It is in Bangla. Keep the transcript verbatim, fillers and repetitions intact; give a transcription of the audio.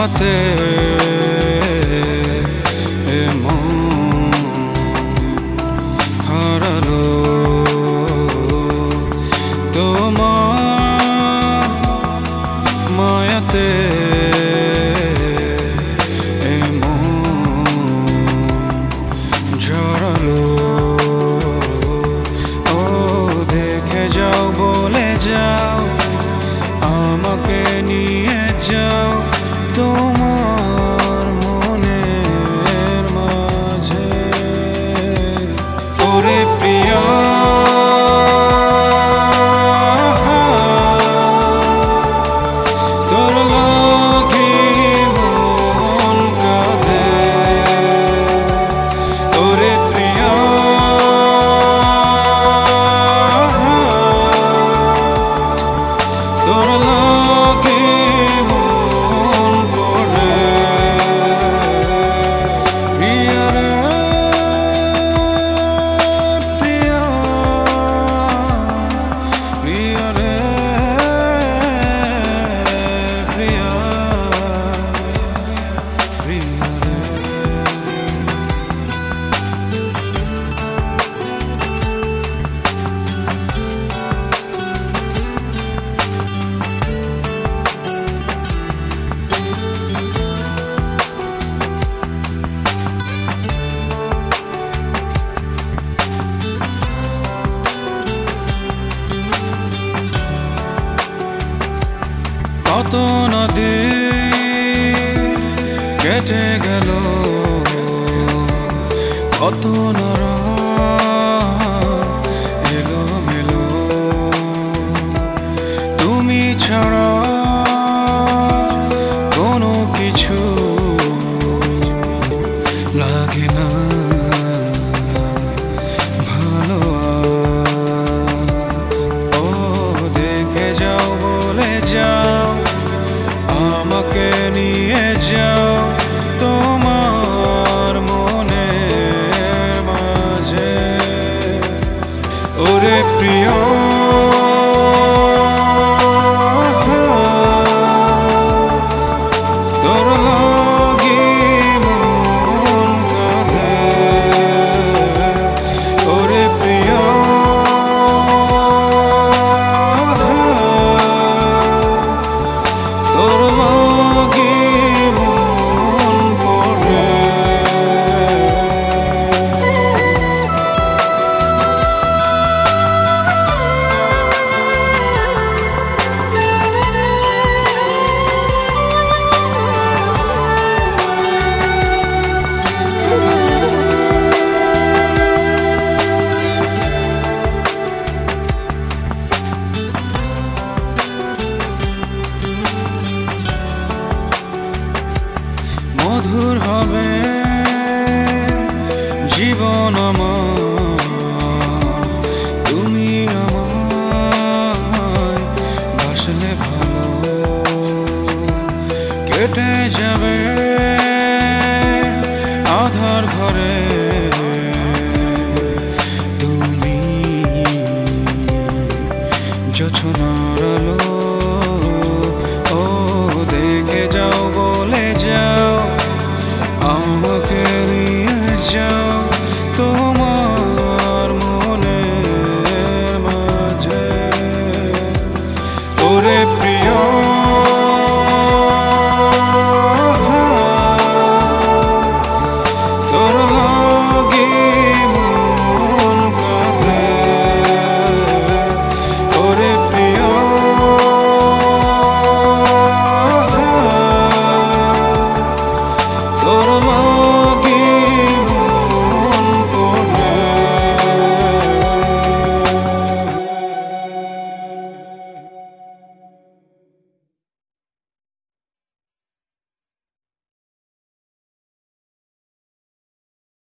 হাওয়াতে হারালো তোমার মায়াতে ঝরালো। ও দেখে যাও, বলে যাও, আমাকে নিয়ে যাও তোমার মনের মাঝে। ওরে প্রিয়া, তোর লাগি মন কাঁদে। ওরে প্রিয়া, তোর লাগি মন পড়ে। প্রিয়া রে প্রিয়া, প্রিয়া রে প্রিয়া, প্রিয়া রে। কত নদী কেটে গেল, কত নরা এলো মেলো। তুমি ছাড়া কোনো কিছু লাগে না ভালো। ও দেখে যাও, বলে যাও, আমাকে নিয়ে যাও তোমার মনের মাঝে। ওরে প্রিয়, তোর লাগি মন কাঁদে। ওরে প্রিয়, তোর লাগি মন পড়ে। মধুর হবে জীবন আমার, তুমি আমায় বাসলে ভালো। কেটে যাবে আধার ঘরে